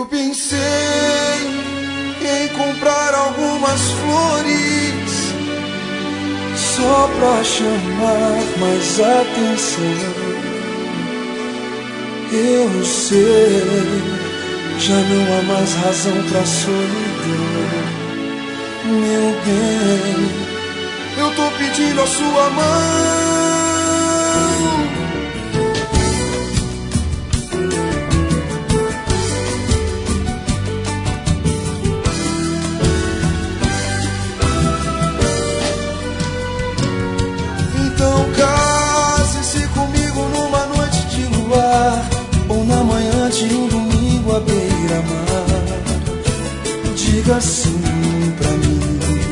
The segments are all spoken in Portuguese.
Eu pensei em comprar algumas flores só pra chamar mais atenção. Eu sei, já não há mais razão pra solidão. Meu bem, eu tô pedindo a sua mão. Então case-se comigo numa noite de luar, ou na manhã de um domingo à beira-mar. Diga sim pra mim.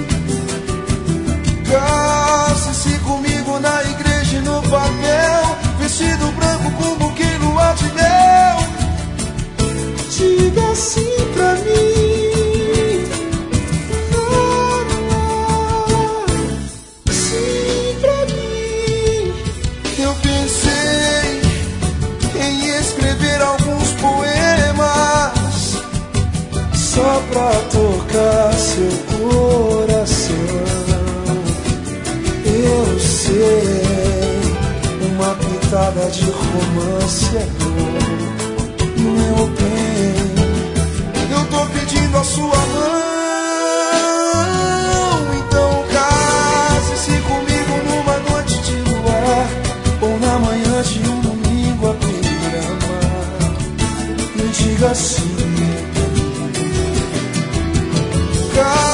Case-se comigo na igreja e no papel, vestido branco com um buquê lua de mel. Diga sim pra mim. Sim pra mim. Eu pensei em escrever alguns poemas só pra tocar seu coração. Eu sei, uma pitada de romance é bom. Meu bem, eu tô pedindo a sua mão. Então case-se comigo numa noite de luar, ou na manhã de um domingo à beira-mar. Me diga sim.